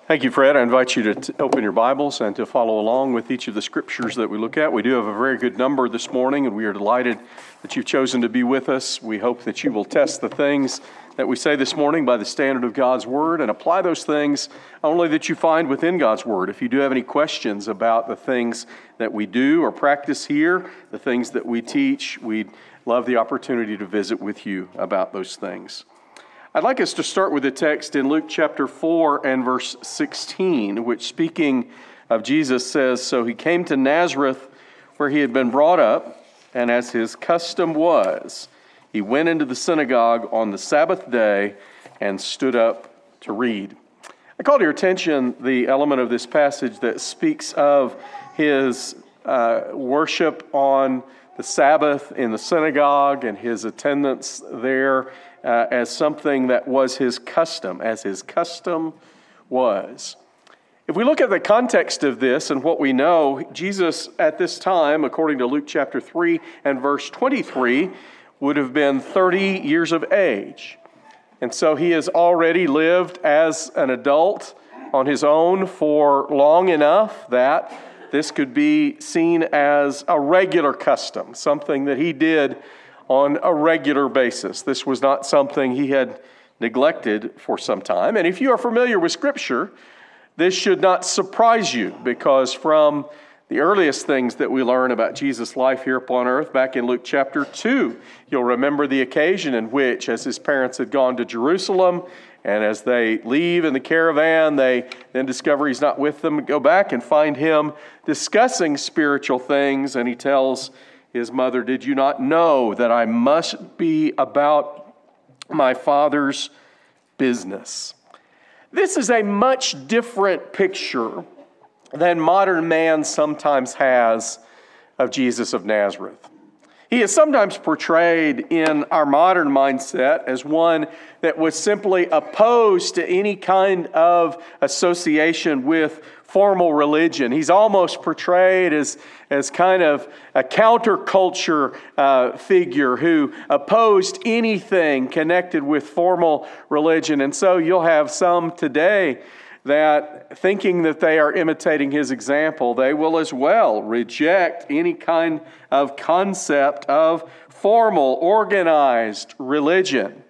Thank you, Fred. I invite you to open your Bibles and to follow along with each of the scriptures that we look at. We do have a very good number this morning, and we are delighted that you've chosen to be with us. We hope that you will test the things that we say this morning by the standard of God's Word and apply those things only that you find within God's Word. If you do have any questions about the things that we do or practice here, the things that we teach, we'd love the opportunity to visit with you about those things. I'd like us to start with a text in Luke chapter 4 and verse 16, which, speaking of Jesus, says, "So he came to Nazareth, where he had been brought up, and as his custom was, he went into the synagogue on the Sabbath day and stood up to read." I call to your attention the element of this passage that speaks of his worship on the Sabbath in the synagogue and his attendance there as something that was his custom, as his custom was. If we look at the context of this and what we know, Jesus at this time, according to Luke chapter 3 and verse 23, would have been 30 years of age. And so he has already lived as an adult on his own for long enough that this could be seen as a regular custom, something that he did on a regular basis. This was not something he had neglected for some time. And if you are familiar with Scripture, this should not surprise you, because from the earliest things that we learn about Jesus' life here upon earth, back in Luke chapter 2, you'll remember the occasion in which, as his parents had gone to Jerusalem, and as they leave in the caravan, they then discover he's not with them, go back and find him discussing spiritual things, and he tells his mother, "Did you not know that I must be about my Father's business?" This is a much different picture than modern man sometimes has of Jesus of Nazareth. He is sometimes portrayed in our modern mindset as one that was simply opposed to any kind of association with formal religion. He's almost portrayed as kind of a counterculture figure who opposed anything connected with formal religion. And so you'll have some today that, thinking that they are imitating his example, they will as well reject any kind of concept of formal, organized religion.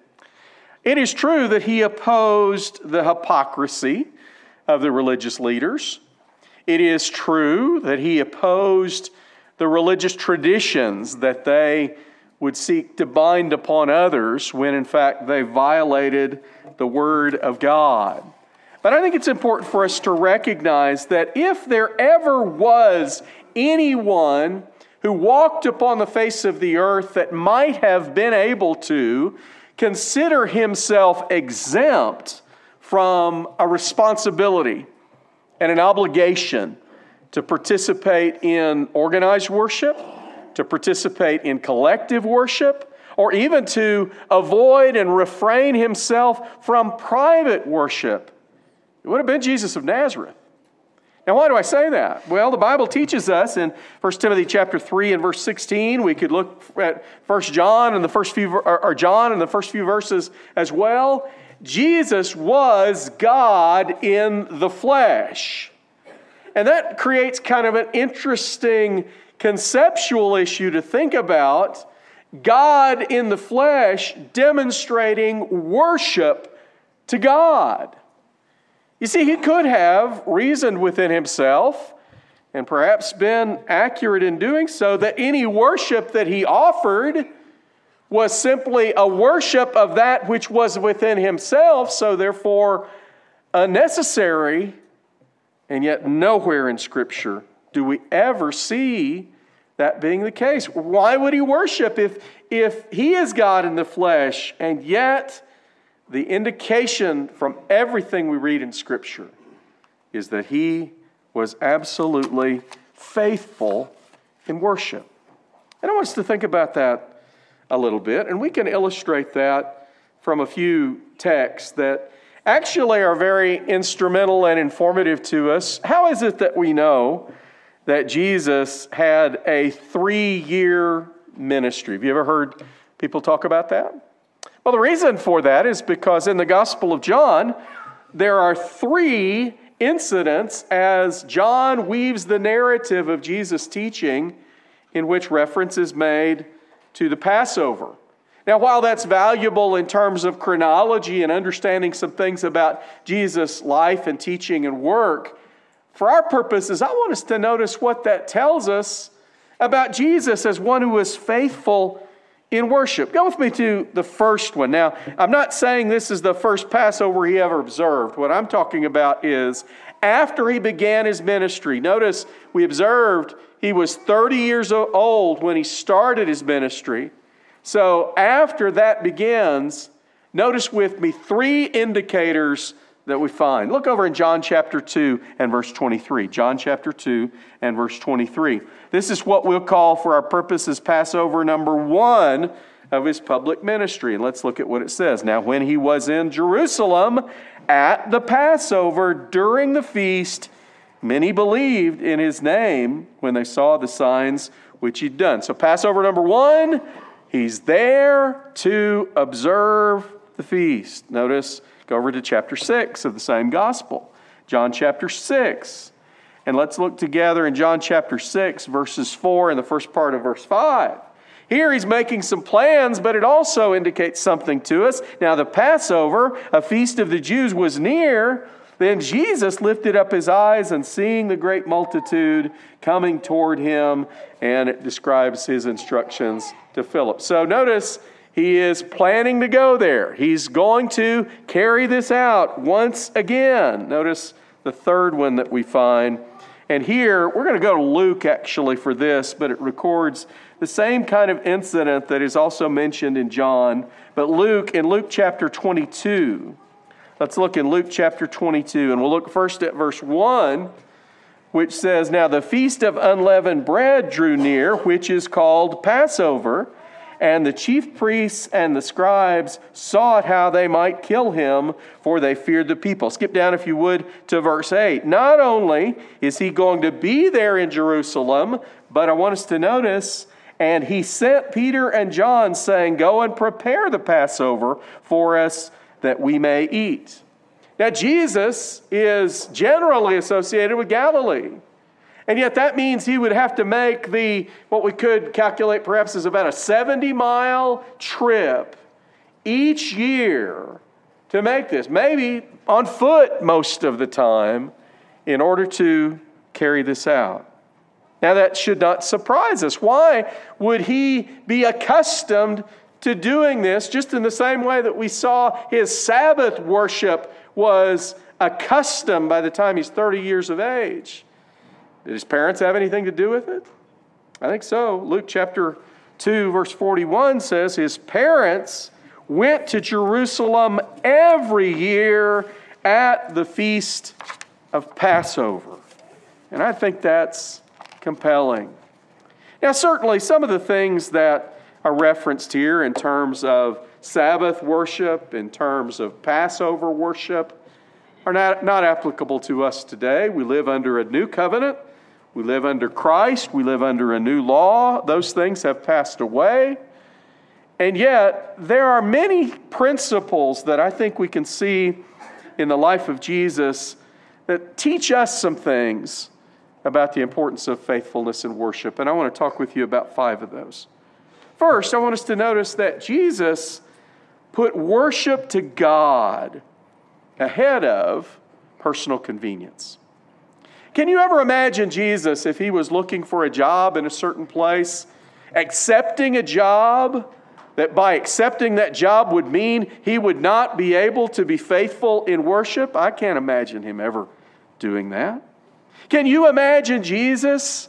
It is true that he opposed the hypocrisy of the religious leaders. It is true that he opposed the religious traditions that they would seek to bind upon others when in fact they violated the Word of God. But I think it's important for us to recognize that if there ever was anyone who walked upon the face of the earth that might have been able to consider himself exempt from a responsibility and an obligation to participate in organized worship, to participate in collective worship, or even to avoid and refrain himself from private worship, it would have been Jesus of Nazareth. Now, why do I say that? Well, the Bible teaches us in 1 Timothy chapter 3 and verse 16. We could look at 1 John and the first few verses as well. Jesus was God in the flesh. And that creates kind of an interesting conceptual issue to think about. God in the flesh demonstrating worship to God. You see, he could have reasoned within himself, and perhaps been accurate in doing so, that any worship that he offered was simply a worship of that which was within himself, so therefore unnecessary. And yet nowhere in Scripture do we ever see that being the case. Why would he worship if he is God in the flesh? And yet the indication from everything we read in Scripture is that he was absolutely faithful in worship. And I want us to think about that a little bit, and we can illustrate that from a few texts that actually are very instrumental and informative to us. How is it that we know that Jesus had a 3-year ministry? Have you ever heard people talk about that? Well, the reason for that is because in the Gospel of John, there are 3 incidents as John weaves the narrative of Jesus' teaching in which reference is made to the Passover. Now, while that's valuable in terms of chronology and understanding some things about Jesus' life and teaching and work, for our purposes, I want us to notice what that tells us about Jesus as one who was faithful in worship. Go with me to the first one. Now, I'm not saying this is the first Passover he ever observed. What I'm talking about is after he began his ministry. Notice we observed he was 30 years old when he started his ministry. So after that begins, notice with me 3 indicators that we find. Look over in John chapter 2 and verse 23. John chapter 2 and verse 23. This is what we'll call for our purposes Passover number 1 of his public ministry. And let's look at what it says. Now, when he was in Jerusalem at the Passover during the feast, many believed in his name when they saw the signs which he'd done. So Passover number 1, he's there to observe the feast. Notice, go over to chapter 6 of the same gospel. John chapter 6. And let's look together in John chapter 6, verses 4 and the first part of verse 5. Here he's making some plans, but it also indicates something to us. Now the Passover, a feast of the Jews, was near. Then Jesus lifted up his eyes and seeing the great multitude coming toward him, and it describes his instructions to Philip. So notice he is planning to go there. He's going to carry this out once again. Notice the third one that we find. And here, we're going to go to Luke actually for this, but it records the same kind of incident that is also mentioned in John. But in Luke chapter 22, let's look in Luke chapter 22, and we'll look first at verse 1, which says, Now the feast of unleavened bread drew near, which is called Passover, and the chief priests and the scribes sought how they might kill him, for they feared the people. Skip down, if you would, to verse 8. Not only is he going to be there in Jerusalem, but I want us to notice, and he sent Peter and John, saying, Go and prepare the Passover for us, that we may eat. Now, Jesus is generally associated with Galilee. And yet that means he would have to make what we could calculate perhaps as about a 70-mile trip each year to make this. Maybe on foot most of the time in order to carry this out. Now that should not surprise us. Why would he be accustomed to doing this just in the same way that we saw his Sabbath worship was accustomed by the time he's 30 years of age? Did his parents have anything to do with it? I think so. Luke chapter 2, verse 41 says his parents went to Jerusalem every year at the feast of Passover. And I think that's compelling. Now, certainly some of the things that are referenced here in terms of Sabbath worship, in terms of Passover worship, are not applicable to us today. We live under a new covenant. We live under Christ. We live under a new law. Those things have passed away. And yet, there are many principles that I think we can see in the life of Jesus that teach us some things about the importance of faithfulness in worship. And I want to talk with you about 5 of those. First, I want us to notice that Jesus put worship to God ahead of personal convenience. Can you ever imagine Jesus, if he was looking for a job in a certain place, accepting a job that by accepting that job would mean he would not be able to be faithful in worship? I can't imagine him ever doing that. Can you imagine Jesus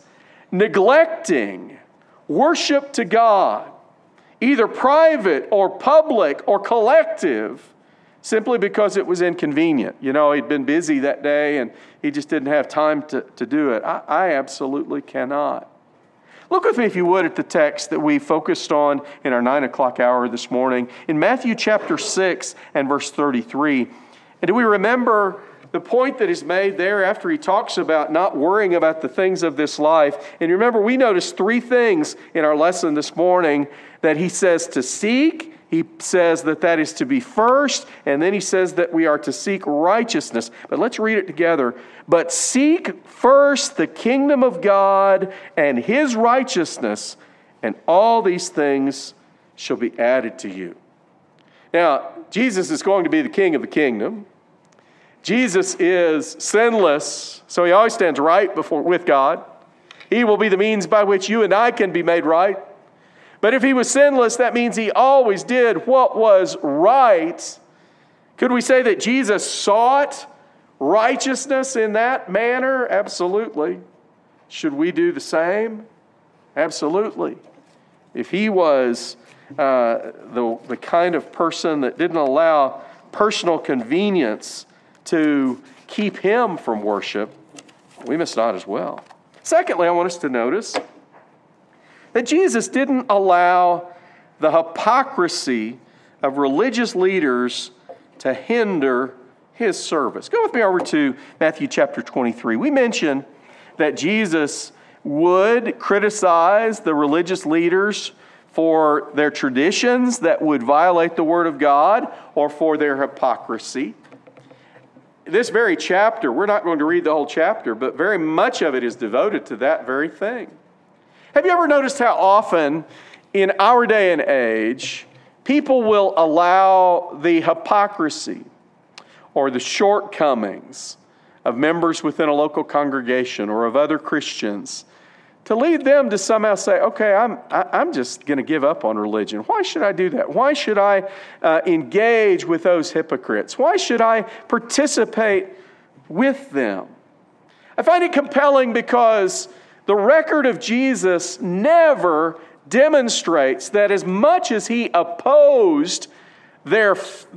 neglecting worship to God, either private or public or collective, simply because it was inconvenient? You know, he'd been busy that day and he just didn't have time to do it. I absolutely cannot. Look with me, if you would, at the text that we focused on in our 9 o'clock hour this morning, in Matthew chapter 6 and verse 33. And do we remember the point that is made there after he talks about not worrying about the things of this life? And remember, we noticed 3 things in our lesson this morning that he says to seek, He says that is to be first, and then he says that we are to seek righteousness. But let's read it together. But seek first the kingdom of God and his righteousness, and all these things shall be added to you. Now, Jesus is going to be the king of the kingdom. Jesus is sinless, so he always stands right with God. He will be the means by which you and I can be made right. But if he was sinless, that means he always did what was right. Could we say that Jesus sought righteousness in that manner? Absolutely. Should we do the same? Absolutely. If he was the kind of person that didn't allow personal convenience to keep him from worship, we must not as well. Secondly, I want us to notice that Jesus didn't allow the hypocrisy of religious leaders to hinder his service. Go with me over to Matthew chapter 23. We mentioned that Jesus would criticize the religious leaders for their traditions that would violate the Word of God or for their hypocrisy. This very chapter, we're not going to read the whole chapter, but very much of it is devoted to that very thing. Have you ever noticed how often in our day and age, people will allow the hypocrisy or the shortcomings of members within a local congregation or of other Christians to lead them to somehow say, okay, I'm just going to give up on religion. Why should I do that? Why should I engage with those hypocrites? Why should I participate with them? I find it compelling because the record of Jesus never demonstrates that as much as he opposed their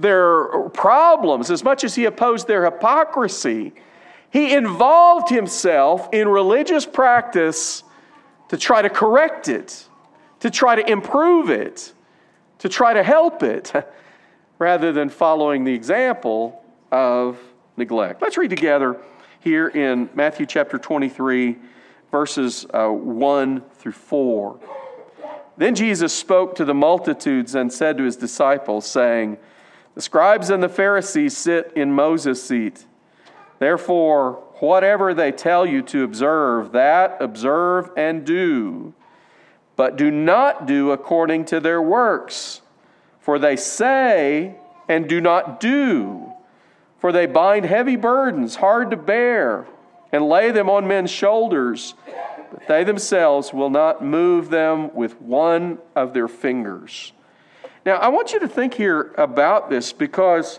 problems, as much as he opposed their hypocrisy, he involved himself in religious practice to try to correct it, to try to improve it, to try to help it, rather than following the example of neglect. Let's read together here in Matthew chapter 23, verses 1 through 4. Then Jesus spoke to the multitudes and said to his disciples, saying, the scribes and the Pharisees sit in Moses' seat. Therefore, whatever they tell you to observe, that observe and do. But do not do according to their works. For they say and do not do. For they bind heavy burdens, hard to bear, and lay them on men's shoulders, but they themselves will not move them with one of their fingers. Now, I want you to think here about this, because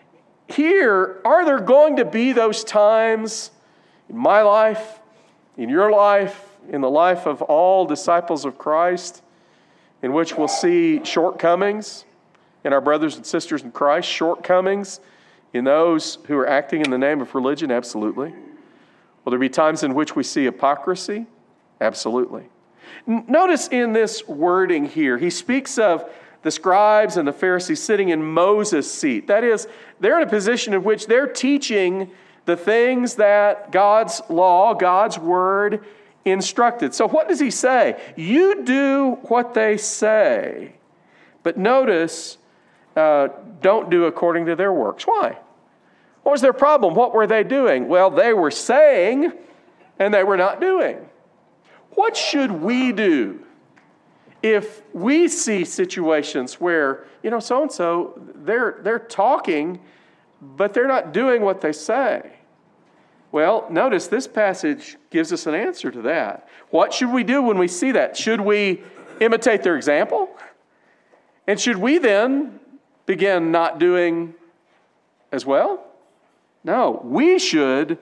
here, are there going to be those times in my life, in your life, in the life of all disciples of Christ, in which we'll see shortcomings in our brothers and sisters in Christ, shortcomings in those who are acting in the name of religion? Absolutely. Will there be times in which we see hypocrisy? Absolutely. Notice in this wording here, he speaks of the scribes and the Pharisees sitting in Moses' seat. That is, they're in a position in which they're teaching the things that God's law, God's word instructed. So what does he say? You do what they say. But notice, don't do according to their works. Why? What was their problem? What were they doing? Well, they were saying and they were not doing. What should we do if we see situations where, so-and-so, they're talking, but they're not doing what they say? Well, notice this passage gives us an answer to that. What should we do when we see that? Should we imitate their example? And should we then begin not doing as well? No, we should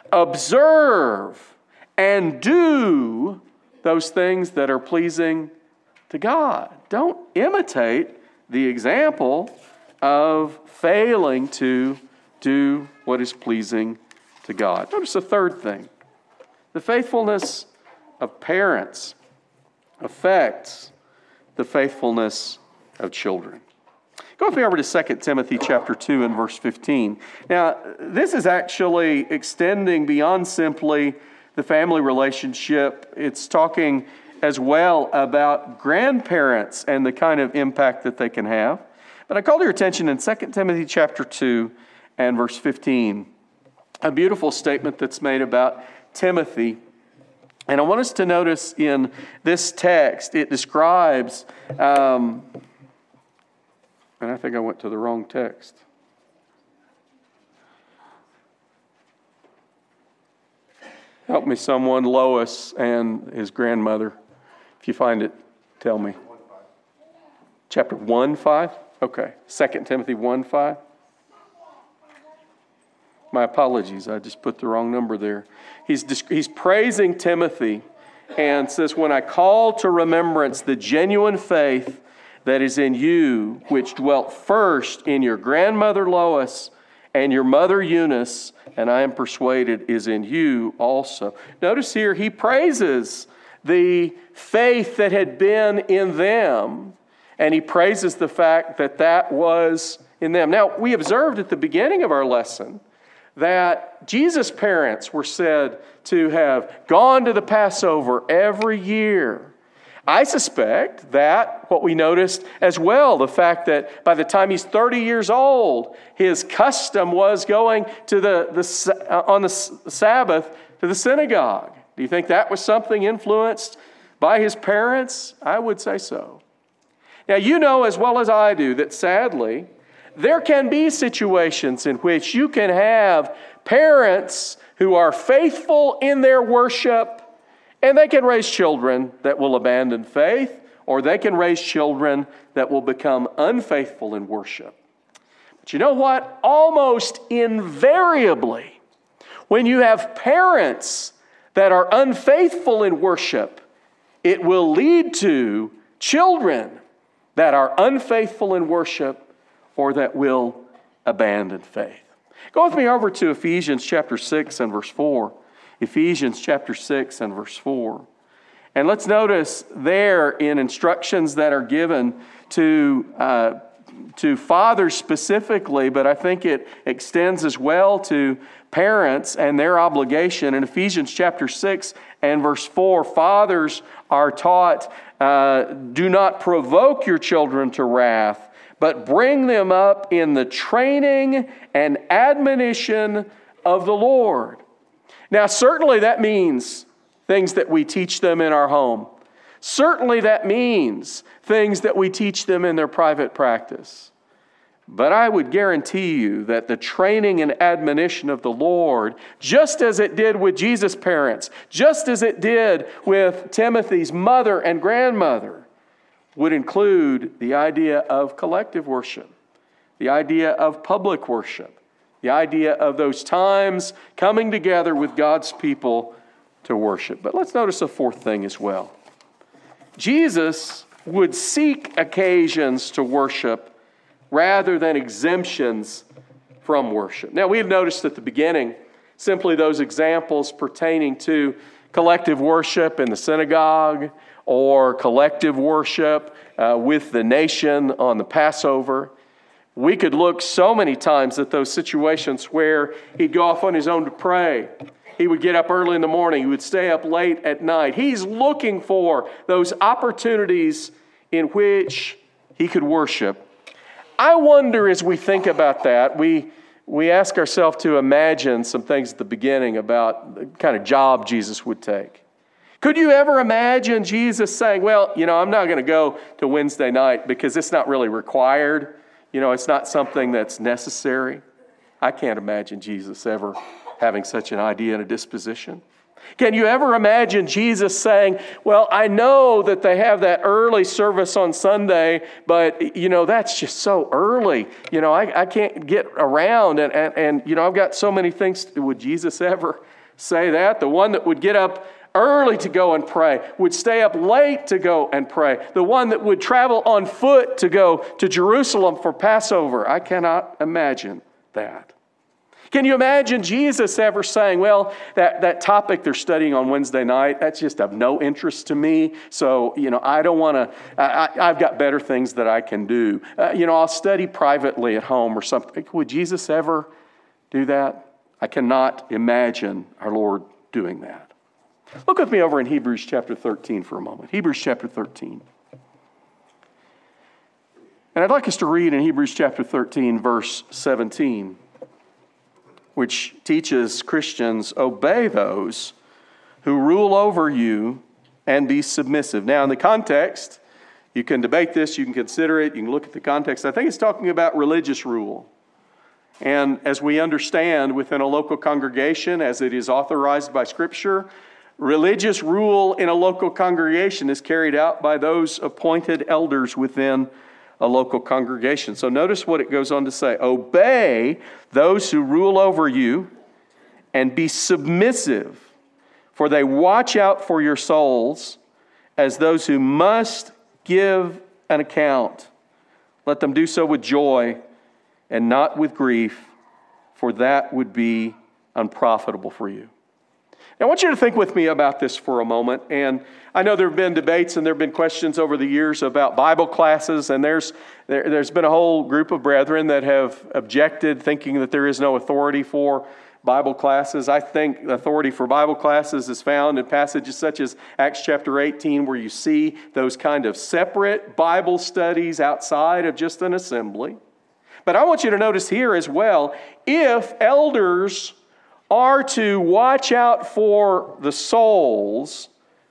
observe and do those things that are pleasing to God. Don't imitate the example of failing to do what is pleasing to God. Notice the third thing. The faithfulness of parents affects the faithfulness of children. Go with me over to 2 Timothy chapter 2 and verse 15. Now, this is actually extending beyond simply the family relationship. It's talking as well about grandparents and the kind of impact that they can have. But I called your attention in 2 Timothy chapter 2 and verse 15, a beautiful statement that's made about Timothy. And I want us to notice in this text, it describes, and I think I went to the wrong text. Help me someone, Lois and his grandmother. If you find it, tell me. Chapter 1:5? Okay. 2 Timothy 1:5. My apologies, I just put the wrong number there. He's praising Timothy and says, when I call to remembrance the genuine faith that is in you, which dwelt first in your grandmother Lois and your mother Eunice, and I am persuaded is in you also. Notice here, he praises the faith that had been in them, and he praises the fact that that was in them. Now, we observed at the beginning of our lesson that Jesus' parents were said to have gone to the Passover every year. I suspect that what we noticed as well, the fact that by the time he's 30 years old, his custom was going to on the Sabbath to the synagogue. Do you think that was something influenced by his parents? I would say so. Now, you know as well as I do that sadly, there can be situations in which you can have parents who are faithful in their worship, and they can raise children that will abandon faith, or they can raise children that will become unfaithful in worship. But you know what? Almost invariably, when you have parents that are unfaithful in worship, it will lead to children that are unfaithful in worship or that will abandon faith. Go with me over to Ephesians chapter 6 and verse 4. Ephesians chapter 6 and verse 4. And let's notice there in instructions that are given to fathers specifically, but I think it extends as well to parents and their obligation. In Ephesians chapter 6 and verse 4, fathers are taught, do not provoke your children to wrath, but bring them up in the training and admonition of the Lord. Now, certainly that means things that we teach them in our home. Certainly that means things that we teach them in their private practice. But I would guarantee you that the training and admonition of the Lord, just as it did with Jesus' parents, just as it did with Timothy's mother and grandmother, would include the idea of collective worship, the idea of public worship, the idea of those times coming together with God's people to worship. But let's notice a fourth thing as well. Jesus would seek occasions to worship rather than exemptions from worship. Now, we have noticed at the beginning simply those examples pertaining to collective worship in the synagogue or collective worship with the nation on the Passover. We could look so many times at those situations where he'd go off on his own to pray. He would get up early in the morning. He would stay up late at night. He's looking for those opportunities in which he could worship. I wonder as we think about that, we ask ourselves to imagine some things at the beginning about the kind of job Jesus would take. Could you ever imagine Jesus saying, well, I'm not going to go to Wednesday night because it's not really required. It's not something that's necessary. I can't imagine Jesus ever having such an idea and a disposition. Can you ever imagine Jesus saying, well, I know that they have that early service on Sunday, but, that's just so early. I can't get around and I've got so many things. Would Jesus ever say that? The one that would get up early to go and pray, would stay up late to go and pray. The one that would travel on foot to go to Jerusalem for Passover. I cannot imagine that. Can you imagine Jesus ever saying, well, that topic they're studying on Wednesday night, that's just of no interest to me. So, I don't want to, I've got better things that I can do. I'll study privately at home or something. Would Jesus ever do that? I cannot imagine our Lord doing that. Look with me over in Hebrews chapter 13 for a moment. Hebrews chapter 13. And I'd like us to read in Hebrews chapter 13, verse 17, which teaches Christians, obey those who rule over you and be submissive. Now, in the context, you can debate this, you can consider it, you can look at the context. I think it's talking about religious rule. And as we understand within a local congregation, as it is authorized by Scripture, religious rule in a local congregation is carried out by those appointed elders within a local congregation. So notice what it goes on to say. Obey those who rule over you and be submissive, for they watch out for your souls as those who must give an account. Let them do so with joy and not with grief, for that would be unprofitable for you. Now, I want you to think with me about this for a moment. And I know there have been debates and there have been questions over the years about Bible classes. And there's been a whole group of brethren that have objected, thinking that there is no authority for Bible classes. I think the authority for Bible classes is found in passages such as Acts chapter 18, where you see those kind of separate Bible studies outside of just an assembly. But I want you to notice here as well, if elders are to watch out for the souls,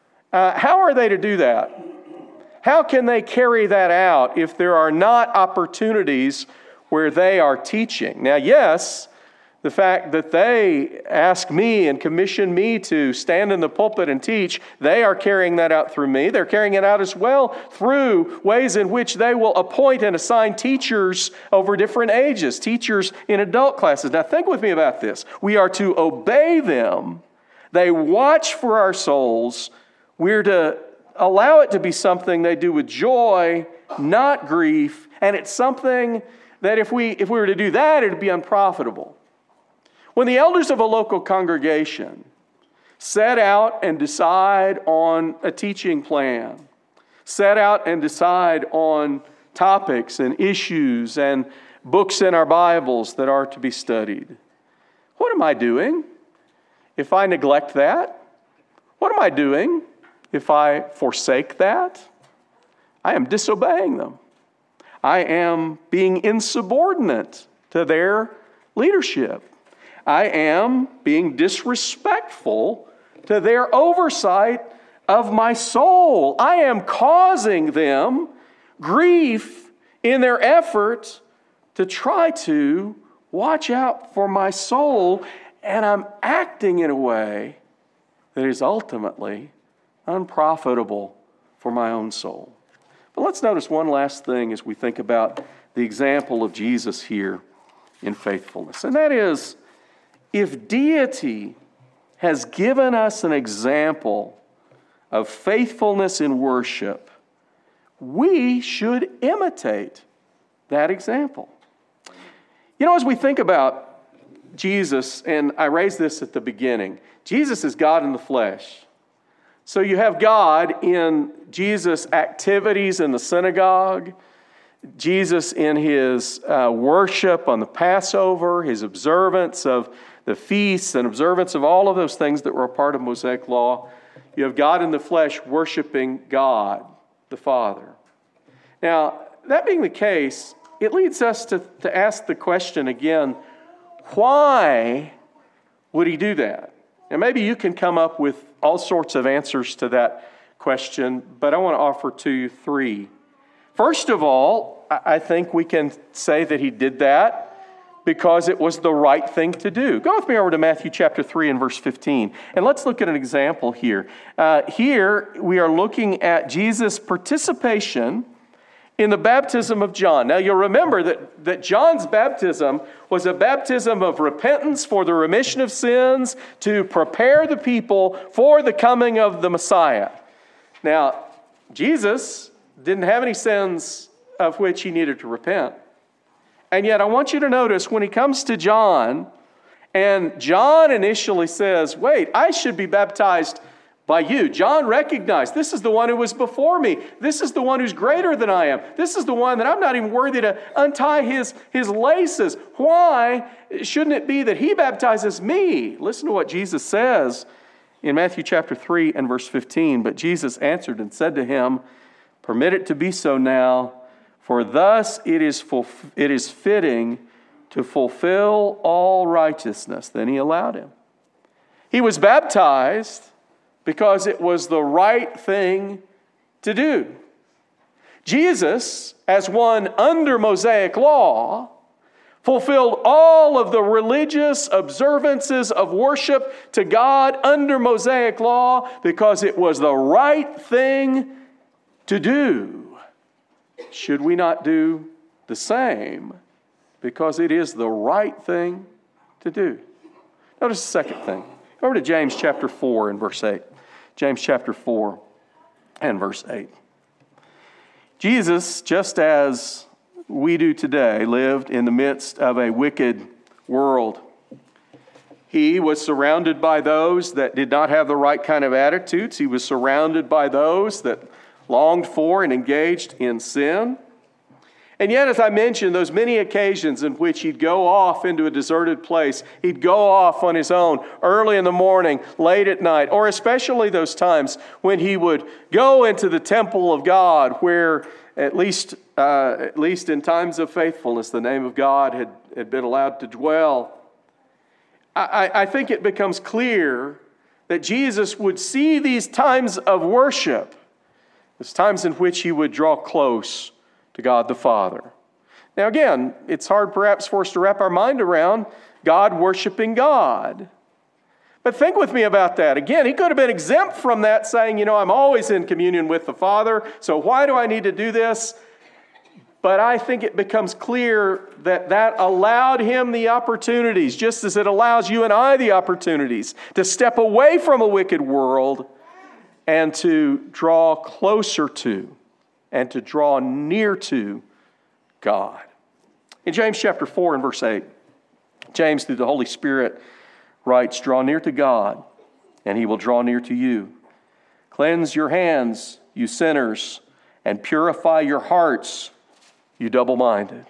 how are they to do that? How can they carry that out if there are not opportunities where they are teaching? Now, yes, the fact that they ask me and commission me to stand in the pulpit and teach, they are carrying that out through me. They're carrying it out as well through ways in which they will appoint and assign teachers over different ages, teachers in adult classes. Now think with me about this. We are to obey them. They watch for our souls. We're to allow it to be something they do with joy, not grief. And it's something that if we were to do that, it would be unprofitable. When the elders of a local congregation set out and decide on a teaching plan, set out and decide on topics and issues and books in our Bibles that are to be studied, what am I doing if I neglect that? What am I doing if I forsake that? I am disobeying them. I am being insubordinate to their leadership. I am being disrespectful to their oversight of my soul. I am causing them grief in their effort to try to watch out for my soul, and I'm acting in a way that is ultimately unprofitable for my own soul. But let's notice one last thing as we think about the example of Jesus here in faithfulness, and that is, if deity has given us an example of faithfulness in worship, we should imitate that example. You know, as we think about Jesus, and I raised this at the beginning, Jesus is God in the flesh. So you have God in Jesus' activities in the synagogue, Jesus in his worship on the Passover, his observance of the feasts and observance of all of those things that were a part of Mosaic law. You have God in the flesh worshiping God, the Father. Now, that being the case, it leads us to ask the question again, why would he do that? And maybe you can come up with all sorts of answers to that question, but I want to offer to you three. First of all, I think we can say that he did that because it was the right thing to do. Go with me over to Matthew chapter 3 and verse 15. And let's look at an example here. Here we are looking at Jesus' participation in the baptism of John. Now you'll remember that John's baptism was a baptism of repentance for the remission of sins to prepare the people for the coming of the Messiah. Now, Jesus didn't have any sins of which he needed to repent. And yet I want you to notice when he comes to John, and John initially says, wait, I should be baptized by you. John recognized this is the one who was before me. This is the one who's greater than I am. This is the one that I'm not even worthy to untie his laces. Why shouldn't it be that he baptizes me? Listen to what Jesus says in Matthew chapter 3 and verse 15, "But Jesus answered and said to him, 'Permit it to be so now, for thus it is fitting to fulfill all righteousness.'" Then he allowed him. He was baptized because it was the right thing to do. Jesus, as one under Mosaic law, fulfilled all of the religious observances of worship to God under Mosaic law because it was the right thing to do. Should we not do the same because it is the right thing to do? Notice the second thing. Go over to James chapter 4 and verse 8. James chapter 4 and verse 8. Jesus, just as we do today, lived in the midst of a wicked world. He was surrounded by those that did not have the right kind of attitudes. He was surrounded by those that longed for and engaged in sin. And yet, as I mentioned, those many occasions in which he'd go off into a deserted place, he'd go off on his own early in the morning, late at night, or especially those times when he would go into the temple of God where at least in times of faithfulness, the name of God had been allowed to dwell. I think it becomes clear that Jesus would see these times of worship as times in which he would draw close to God the Father. Now again, it's hard perhaps for us to wrap our mind around God worshiping God. But think with me about that. Again, he could have been exempt from that, saying, I'm always in communion with the Father, so why do I need to do this? But I think it becomes clear that allowed him the opportunities, just as it allows you and I the opportunities, to step away from a wicked world and to draw closer to and to draw near to God. In James chapter 4 and verse 8, James, through the Holy Spirit, writes, "Draw near to God, and he will draw near to you. Cleanse your hands, you sinners, and purify your hearts, you double-minded."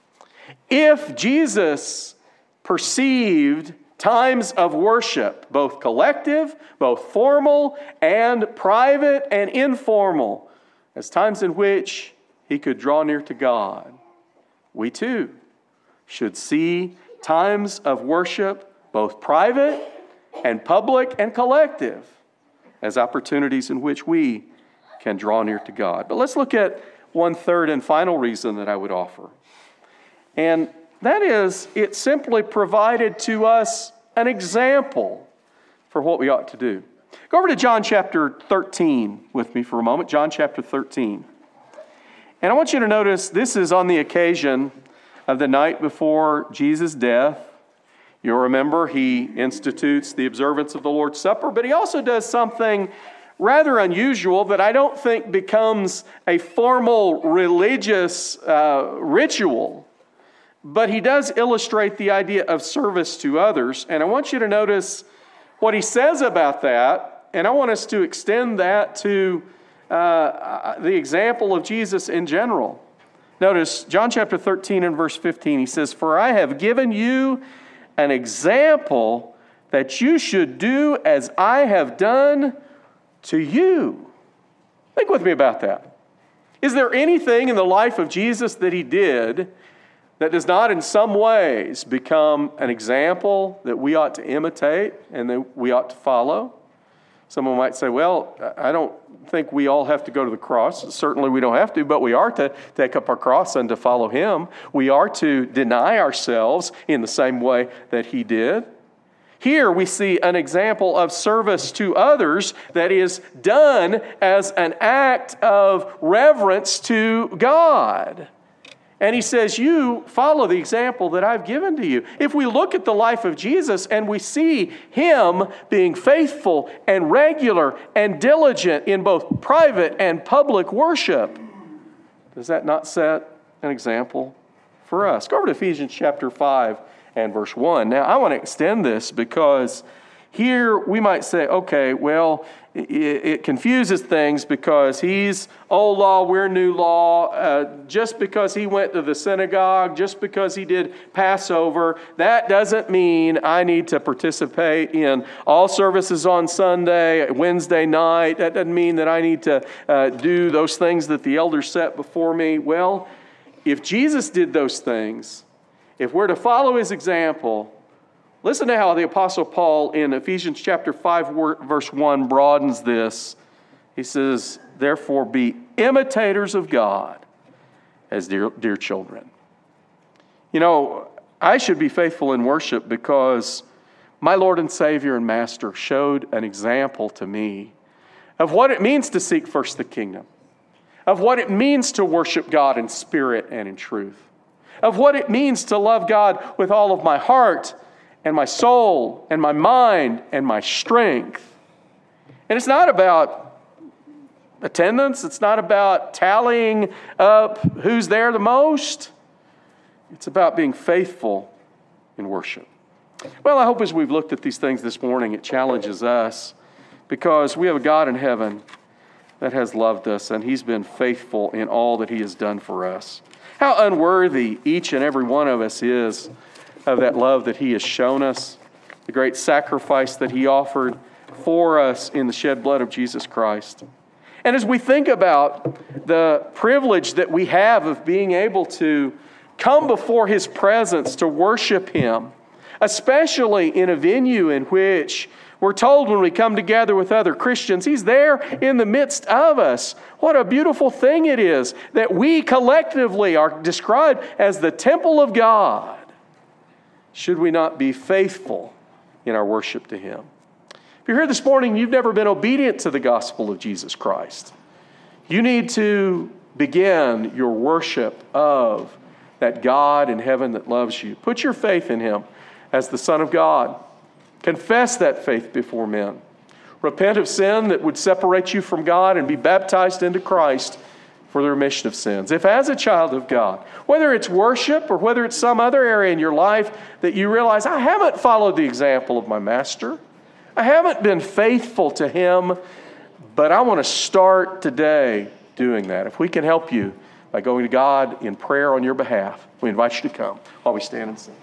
If Jesus perceived times of worship, both collective, both formal and private and informal, as times in which he could draw near to God, we too should see times of worship, both private and public and collective, as opportunities in which we can draw near to God. But let's look at one third and final reason that I would offer. And that is, it simply provided to us an example for what we ought to do. Go over to John chapter 13 with me for a moment. John chapter 13. And I want you to notice this is on the occasion of the night before Jesus' death. You'll remember he institutes the observance of the Lord's Supper, but he also does something rather unusual that I don't think becomes a formal religious ritual. But he does illustrate the idea of service to others. And I want you to notice what he says about that. And I want us to extend that to the example of Jesus in general. Notice John chapter 13 and verse 15. He says, "For I have given you an example that you should do as I have done to you." Think with me about that. Is there anything in the life of Jesus that he did that does not in some ways become an example that we ought to imitate and that we ought to follow? Someone might say, well, I don't think we all have to go to the cross. Certainly we don't have to, but we are to take up our cross and to follow him. We are to deny ourselves in the same way that he did. Here we see an example of service to others that is done as an act of reverence to God. And he says, you follow the example that I've given to you. If we look at the life of Jesus and we see him being faithful and regular and diligent in both private and public worship, does that not set an example for us? Go over to Ephesians chapter 5 and verse 1. Now, I want to extend this because Here we might say, okay, well, it confuses things because he's old law, we're new law. Just because he went to the synagogue, just because he did Passover, that doesn't mean I need to participate in all services on Sunday, Wednesday night. That doesn't mean that I need to do those things that the elders set before me. Well, if Jesus did those things, if we're to follow his example, listen to how the Apostle Paul in Ephesians chapter 5, verse 1 broadens this. He says, therefore be imitators of God as dear children. You know, I should be faithful in worship because my Lord and Savior and Master showed an example to me of what it means to seek first the kingdom, of what it means to worship God in spirit and in truth, of what it means to love God with all of my heart and my soul, and my mind, and my strength. And it's not about attendance. It's not about tallying up who's there the most. It's about being faithful in worship. Well, I hope as we've looked at these things this morning, it challenges us because we have a God in heaven that has loved us, and he's been faithful in all that he has done for us. How unworthy each and every one of us is of that love that he has shown us, the great sacrifice that he offered for us in the shed blood of Jesus Christ. And as we think about the privilege that we have of being able to come before his presence to worship him, especially in a venue in which we're told when we come together with other Christians, he's there in the midst of us. What a beautiful thing it is that we collectively are described as the temple of God. Should we not be faithful in our worship to him? If you're here this morning, you've never been obedient to the gospel of Jesus Christ. You need to begin your worship of that God in heaven that loves you. Put your faith in him as the Son of God. Confess that faith before men. Repent of sin that would separate you from God and be baptized into Christ for the remission of sins. If as a child of God, whether it's worship or whether it's some other area in your life that you realize, I haven't followed the example of my master, I haven't been faithful to him, but I want to start today doing that. If we can help you by going to God in prayer on your behalf, we invite you to come while we stand and sing.